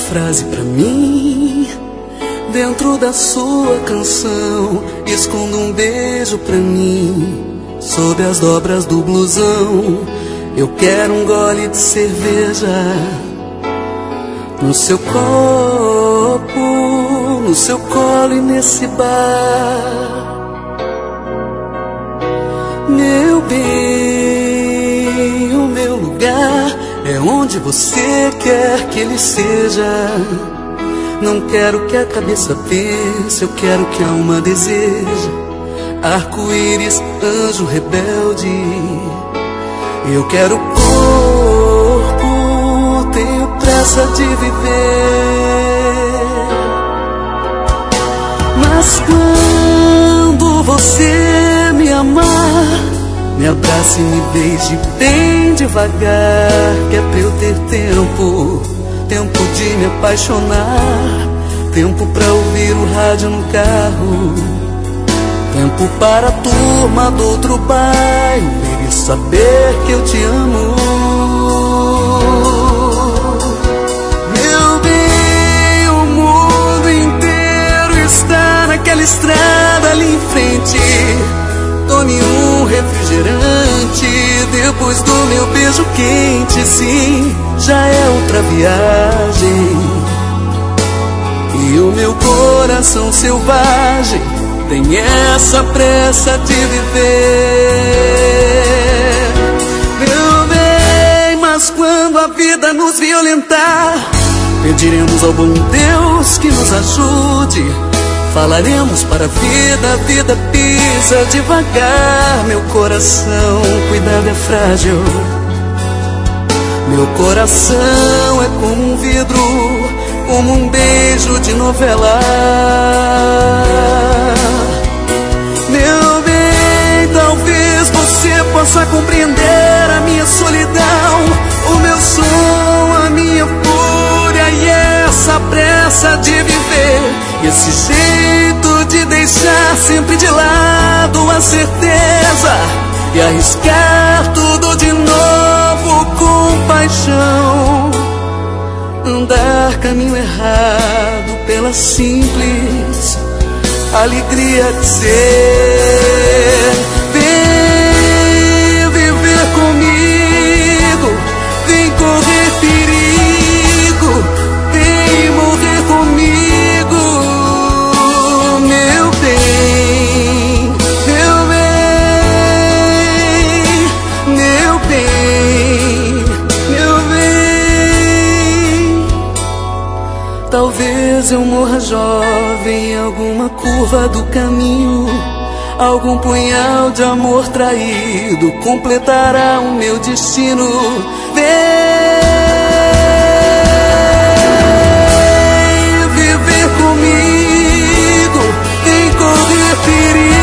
frase pra mim. Dentro da sua canção, escondo um beijo pra mim. Sob as dobras do blusão, eu quero um gole de cerveja. No seu copo, no seu colo e nesse bar. Meu bem, o meu lugar é onde você quer que ele seja. Não quero que a cabeça pense, eu quero que a alma deseja. Arco-íris, anjo rebelde. Eu quero corpo, tenho pressa de viver. Mas quando você me amar, me abrace e me beije bem devagar. Que é pra eu ter tempo, tempo de me apaixonar. Tempo pra ouvir o rádio no carro. Tempo para a turma do outro bairro e saber que eu te amo. Meu bem, o mundo inteiro está naquela estrada ali em frente. Tome um refrigerante depois do meu beijo quente. Sim, já é outra viagem. E o meu coração selvagem tem essa pressa de viver. Meu bem, mas quando a vida nos violentar, pediremos ao bom Deus que nos ajude. Falaremos para a vida pisa devagar. Meu coração, cuidado, é frágil. Meu coração é como um vidro, como um beijo de novela. Meu bem, talvez você possa compreender a minha solidão, o meu som, a minha fúria e essa pressa de viver. E esse jeito de deixar sempre de lado a certeza e arriscar tudo de novo com paixão. Andar caminho errado pela simples alegria de ser. Vem viver comigo, vem correr perigo, vem morrer comigo. Meu bem, meu bem, meu bem, meu bem. Talvez eu morra jovem em alguma curva do caminho. Algum punhal de amor traído completará o meu destino. Vem viver comigo, vem correr perigo.